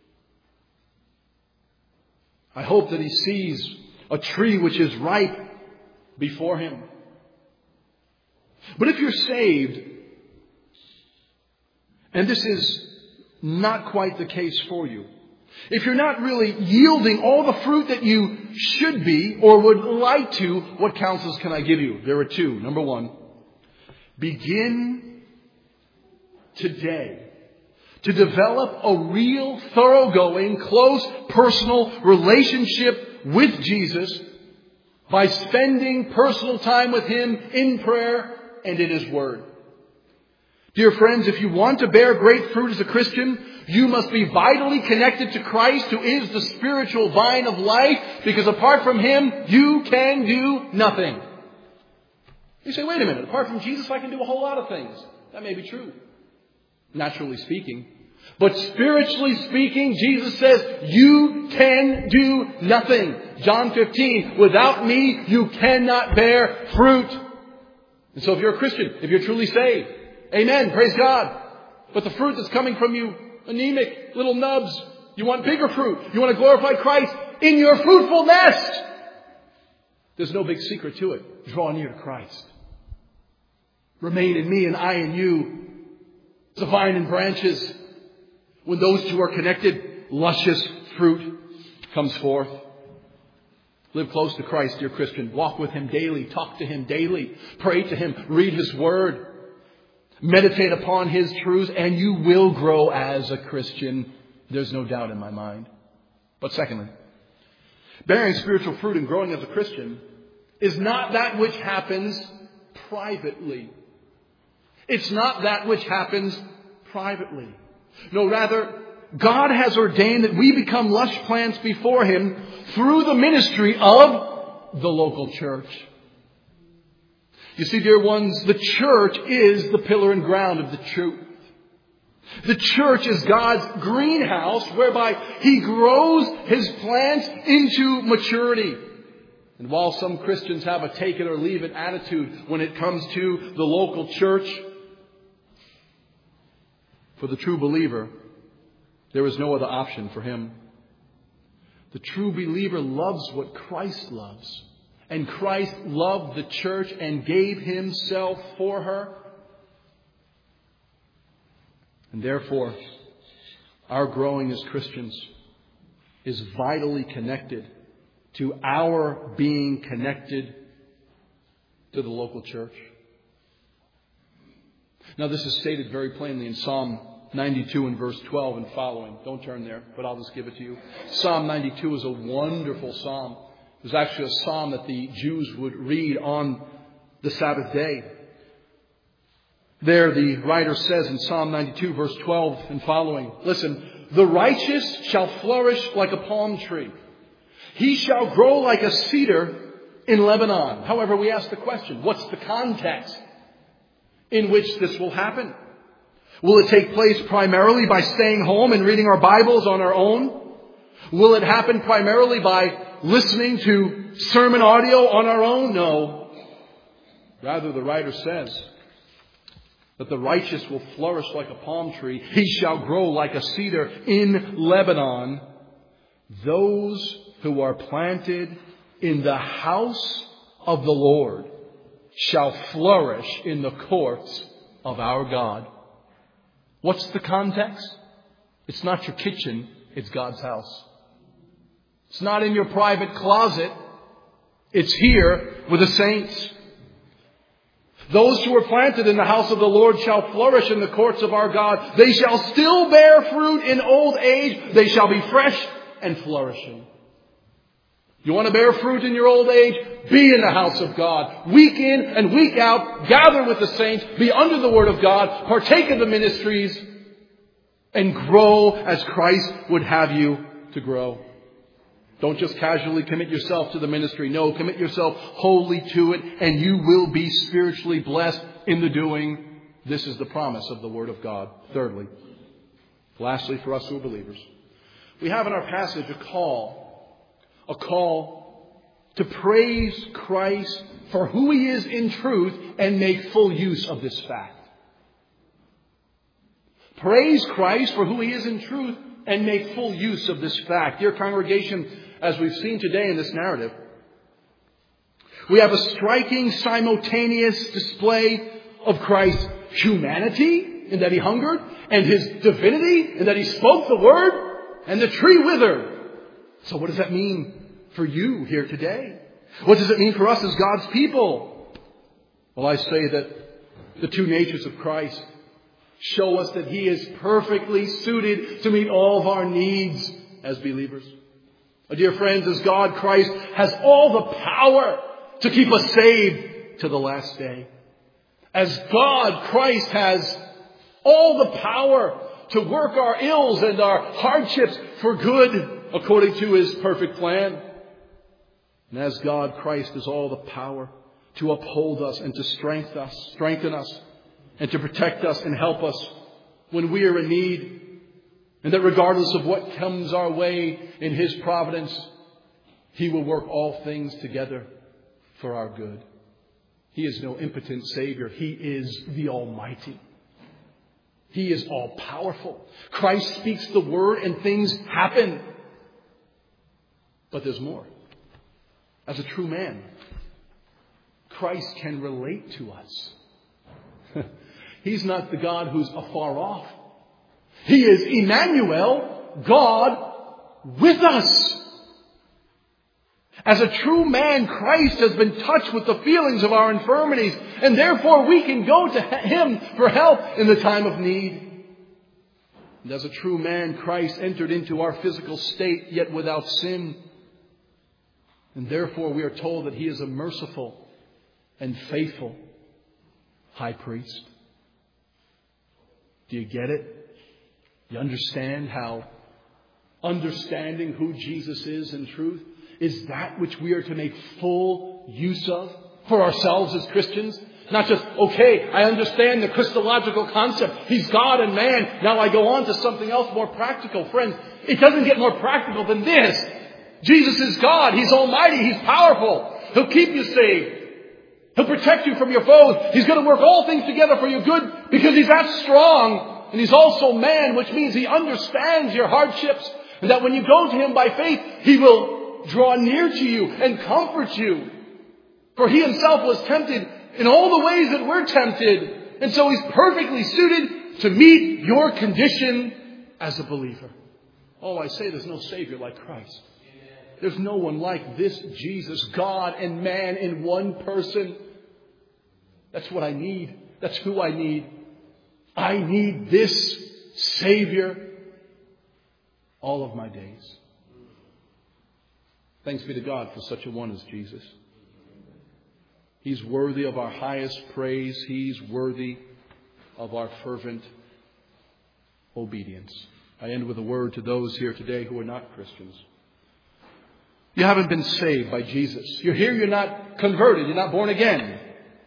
I hope that He sees a tree which is ripe before Him. But if you're saved, and this is not quite the case for you, if you're not really yielding all the fruit that you should be or would like to, what counsels can I give you? There are two. Number one, begin today to develop a real, thoroughgoing, close, personal relationship with Jesus by spending personal time with Him in prayer and in His Word. Dear friends, if you want to bear great fruit as a Christian, you must be vitally connected to Christ, who is the spiritual vine of life, because apart from Him, you can do nothing. You say, wait a minute, apart from Jesus, I can do a whole lot of things. That may be true, naturally speaking. But spiritually speaking, Jesus says, you can do nothing. John 15, without me, you cannot bear fruit. And so if you're a Christian, if you're truly saved, amen, praise God. But the fruit that's coming from you, anemic, little nubs. You want bigger fruit. You want to glorify Christ in your fruitfulness. There's no big secret to it. Draw near to Christ. Remain in me and I in you. The vine and branches. When those two are connected, luscious fruit comes forth. Live close to Christ, dear Christian. Walk with Him daily. Talk to Him daily. Pray to Him. Read His Word. Meditate upon His truths, and you will grow as a Christian. There's no doubt in my mind. But secondly, bearing spiritual fruit and growing as a Christian is not that which happens privately. It's not that which happens privately. No, rather, God has ordained that we become lush plants before Him through the ministry of the local church. You see, dear ones, the church is the pillar and ground of the truth. The church is God's greenhouse whereby He grows His plants into maturity. And while some Christians have a take it or leave it attitude when it comes to the local church, for the true believer, there is no other option for him. The true believer loves what Christ loves. And Christ loved the church and gave Himself for her. And therefore, our growing as Christians is vitally connected to our being connected to the local church. Now, this is stated very plainly in Psalm 92 and verse 12 and following. Don't turn there, but I'll just give it to you. Psalm 92 is a wonderful psalm. It was actually a psalm that the Jews would read on the Sabbath day. There the writer says in Psalm 92 verse 12 and following, listen, the righteous shall flourish like a palm tree. He shall grow like a cedar in Lebanon. However, we ask the question, what's the context in which this will happen? Will it take place primarily by staying home and reading our Bibles on our own? Will it happen primarily by listening to sermon audio on our own? No. Rather, the writer says that the righteous will flourish like a palm tree. He shall grow like a cedar in Lebanon. Those who are planted in the house of the Lord shall flourish in the courts of our God. What's the context? It's not your kitchen, it's God's house. It's not in your private closet. It's here with the saints. Those who are planted in the house of the Lord shall flourish in the courts of our God. They shall still bear fruit in old age. They shall be fresh and flourishing. You want to bear fruit in your old age? Be in the house of God. Week in and week out, gather with the saints, be under the Word of God, partake of the ministries, and grow as Christ would have you to grow. Don't just casually commit yourself to the ministry. No, commit yourself wholly to it, and you will be spiritually blessed in the doing. This is the promise of the Word of God. Thirdly, lastly, for us who are believers, we have in our passage a call to praise Christ for who He is in truth and make full use of this fact. Praise Christ for who He is in truth and make full use of this fact. Dear congregation, as we've seen today in this narrative, we have a striking simultaneous display of Christ's humanity in that He hungered, and His divinity in that He spoke the word, and the tree withered. So what does that mean for you here today? What does it mean for us as God's people? Well, I say that the two natures of Christ show us that He is perfectly suited to meet all of our needs as believers. Dear friends, as God, Christ has all the power to keep us saved to the last day. As God, Christ has all the power to work our ills and our hardships for good according to His perfect plan. And as God, Christ has all the power to uphold us and to strengthen us and to protect us and help us when we are in need. And that regardless of what comes our way in His providence, He will work all things together for our good. He is no impotent Savior. He is the Almighty. He is all powerful. Christ speaks the word and things happen. But there's more. As a true man, Christ can relate to us. He's not the God who's afar off. He is Emmanuel, God with us. As a true man, Christ has been touched with the feelings of our infirmities, and therefore we can go to Him for help in the time of need. And as a true man, Christ entered into our physical state, yet without sin. And therefore we are told that He is a merciful and faithful high priest. Do you get it? You understand how understanding who Jesus is in truth is that which we are to make full use of for ourselves as Christians? Not just, okay, I understand the Christological concept. He's God and man. Now I go on to something else more practical. Friends, it doesn't get more practical than this. Jesus is God. He's almighty. He's powerful. He'll keep you saved. He'll protect you from your foes. He's going to work all things together for your good because He's that strong. And He's also man, which means He understands your hardships. And that when you go to Him by faith, He will draw near to you and comfort you. For He Himself was tempted in all the ways that we're tempted. And so He's perfectly suited to meet your condition as a believer. Oh, I say there's no Savior like Christ. There's no one like this Jesus, God and man in one person. That's what I need. That's who I need. I need this Savior all of my days. Thanks be to God for such a one as Jesus. He's worthy of our highest praise. He's worthy of our fervent obedience. I end with a word to those here today who are not Christians. You haven't been saved by Jesus. You're here, you're not converted, you're not born again.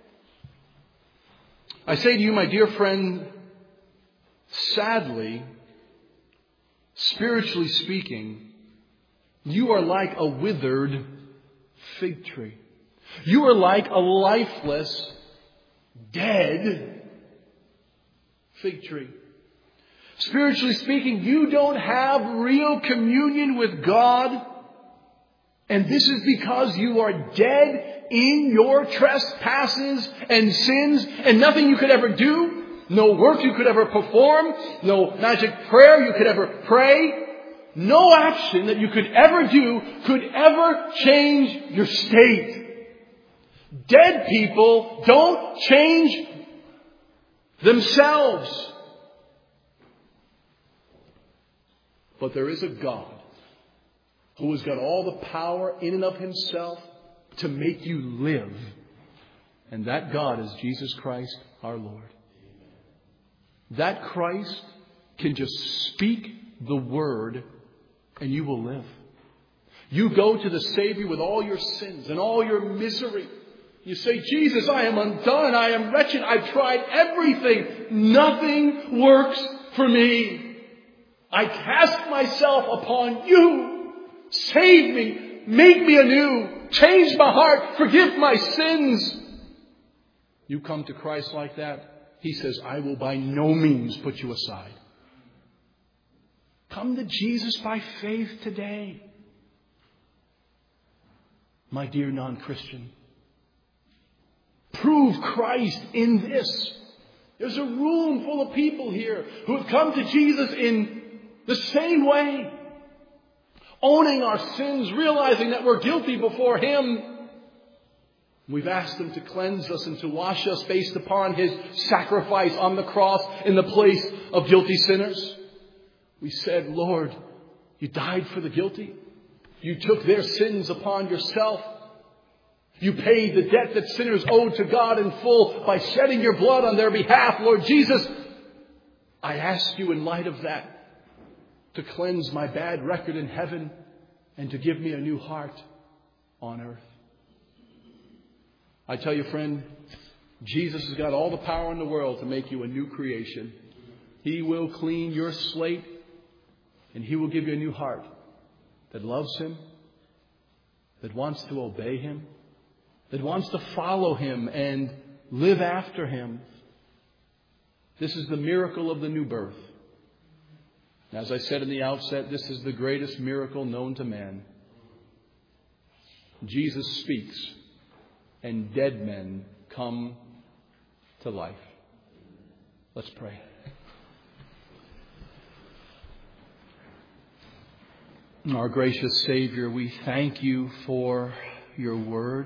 I say to you, my dear friend, sadly, spiritually speaking, you are like a withered fig tree. You are like a lifeless, dead fig tree. Spiritually speaking, you don't have real communion with God. And this is because you are dead in your trespasses and sins, and nothing you could ever do, no work you could ever perform, no magic prayer you could ever pray, no action that you could ever do could ever change your state. Dead people don't change themselves. But there is a God who has got all the power in and of Himself to make you live. And that God is Jesus Christ our Lord. That Christ can just speak the word and you will live. You go to the Savior with all your sins and all your misery. You say, Jesus, I am undone. I am wretched. I've tried everything. Nothing works for me. I cast myself upon you. Save me. Make me anew. Change my heart. Forgive my sins. You come to Christ like that, He says, I will by no means put you aside. Come to Jesus by faith today. My dear non-Christian, prove Christ in this. There's a room full of people here who have come to Jesus in the same way. Owning our sins, realizing that we're guilty before Him. We've asked Him to cleanse us and to wash us based upon His sacrifice on the cross in the place of guilty sinners. We said, Lord, You died for the guilty. You took their sins upon yourself. You paid the debt that sinners owed to God in full by shedding Your blood on their behalf. Lord Jesus, I ask You in light of that to cleanse my bad record in heaven and to give me a new heart on earth. I tell you, friend, Jesus has got all the power in the world to make you a new creation. He will clean your slate and He will give you a new heart that loves Him, that wants to obey Him, that wants to follow Him and live after Him. This is the miracle of the new birth. As I said in the outset, this is the greatest miracle known to man. Jesus speaks and dead men come to life. Let's pray. Our gracious Savior, we thank You for Your word.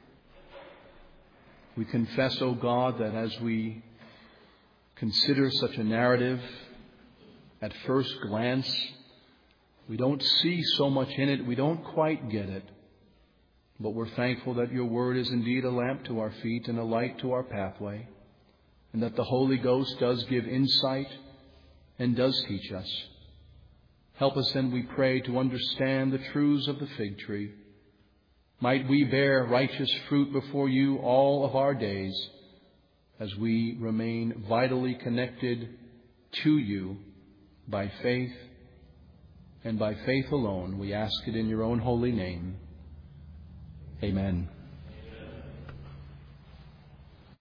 We confess, O God, that as we consider such a narrative, at first glance, we don't see so much in it. We don't quite get it. But we're thankful that Your word is indeed a lamp to our feet and a light to our pathway, and that the Holy Ghost does give insight and does teach us. Help us then, we pray, to understand the truths of the fig tree. Might we bear righteous fruit before You all of our days as we remain vitally connected to You by faith, and by faith alone. We ask it in Your own holy name. Amen.